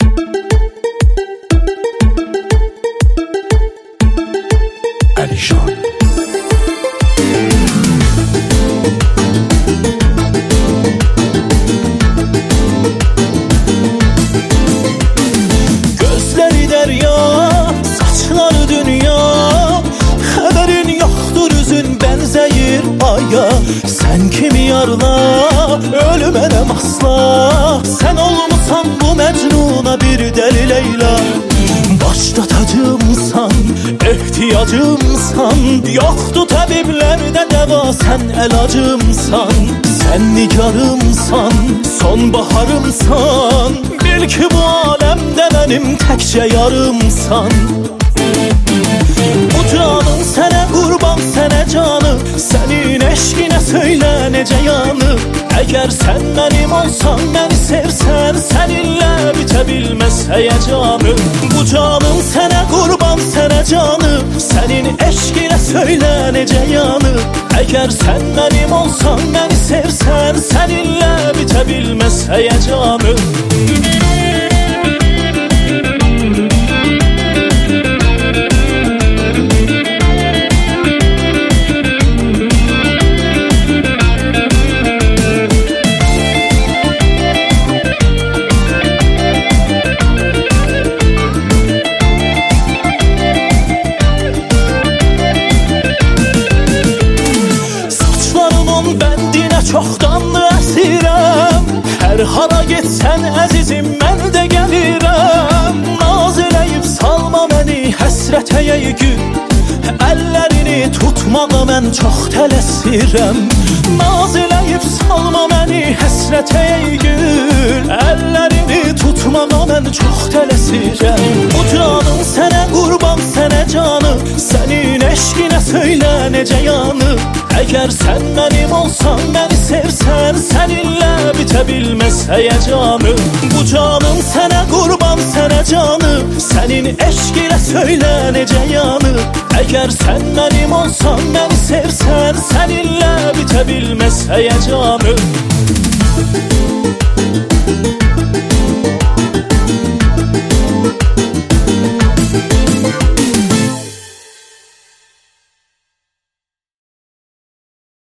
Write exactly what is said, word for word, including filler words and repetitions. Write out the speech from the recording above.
Əlişan. Gözləri dərya, saçları dünya, xəbərin yoxdur üzün bənzəyir aya. Sən kimi yarla, ölmərəm asla. Sən olmusan bu məcnuna bir dəli Leyla. Başda tacımsan, ehtiyacımsan, yoxdur təbiblərdə dəva, sən əlacımsan. Sən nigarımsan, sonbaharımsan, bil ki bu aləmdə mənim təkcə yarımsan. Bu canım sənə qurban, sənə canım, sənin eşqinə söylə necə yanıb. Əgər sən mənim olsan, məni sevsən, səninlə bitə bilməz həyəcanım. Bu canım sənə qurban, sənə canım, sənin eşqinə söylə necə yanıb. Əgər sən mənim olsan, məni sevsən, səninlə bitə bilməz həyəcanım. Çoxdanlı əsirəm, hər hara getsən əzizim mən də gəlirəm. Naz eləyib salma məni həsrətəyə gün, əllərini tutmağa mən çox tələsirəm. Naz eləyib salma məni həsrətəyə gün, əllərini tutmağa mən çox tələsirəm. Bu canım sənə qurban, sənə canım, sənin eşqinə söylə necə yanıb. Əgər sən mənim olsan, məni sevsən, səninlə bitə bilməz həyəcanım. Bu canım sənə qurban, sənə canım, sənin eşqinə söylə necə yanıb. Əgər sən mənim olsan, məni sevsən, səninlə bitə bilməz həyəcanım.